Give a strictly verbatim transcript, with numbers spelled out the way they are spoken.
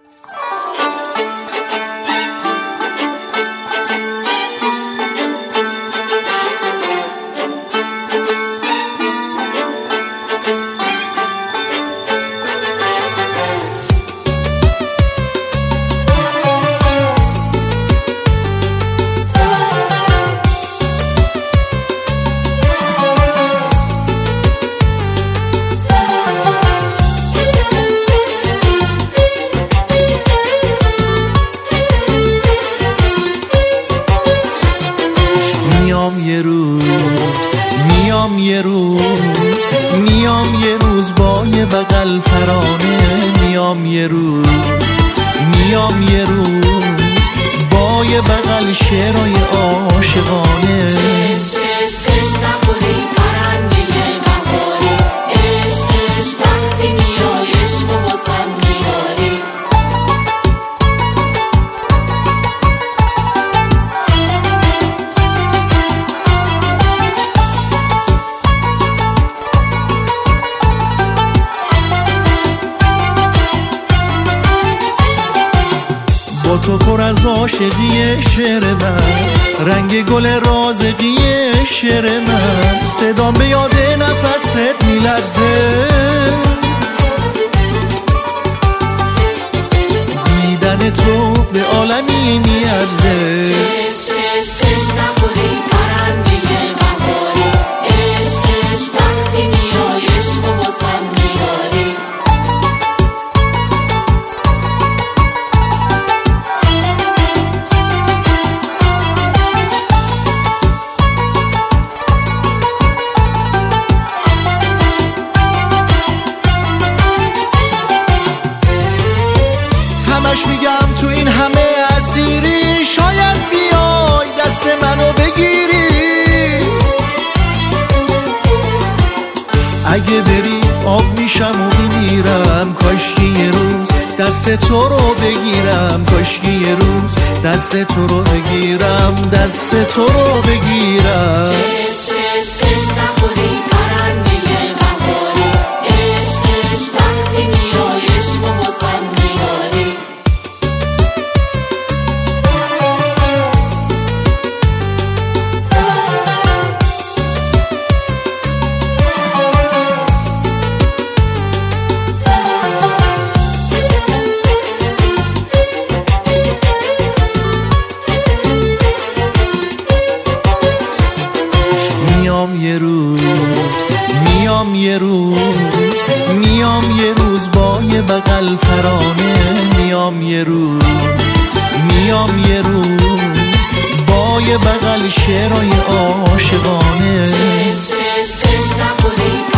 میام یه روز میام یه روز میام یه روز با یه بغل ترانه، میام یه روز میام یه روز با یه بغل شعرهای عاشقانه. چش چش چش نخوری پرنده بهاری، عشق عشق وقتی میای عشق و باسم میاری. با تو پر از عاشقی شعر من، رنگ گل رازقی شعر من، صدام به یاد نفست میلرزه، دیدن تو به عالمی میارزه. چش چش چش نخوری پرنده بهاری، عشق عشق وقتی میای عشق و باسم میاری. همش میگم تو این همه اسیری، شاید بیای دست منو بگیری. اگه بری آب میشم و میمیرم، کاشکی یه روز دست تو رو بگیرم، کاشکی یه روز دست تو رو بگیرم، دست تو رو بگیرم. چش چش چش نخوری پرنده بهاری، عشق عشق وقتی میای عشق و باسم میاری. میام یه روز میام یه روز میام یه روز با یه بغل ترانه، میام یه روز میام یه روز با یه بغل شعرهای عاشقانه. چش چش چش نخوری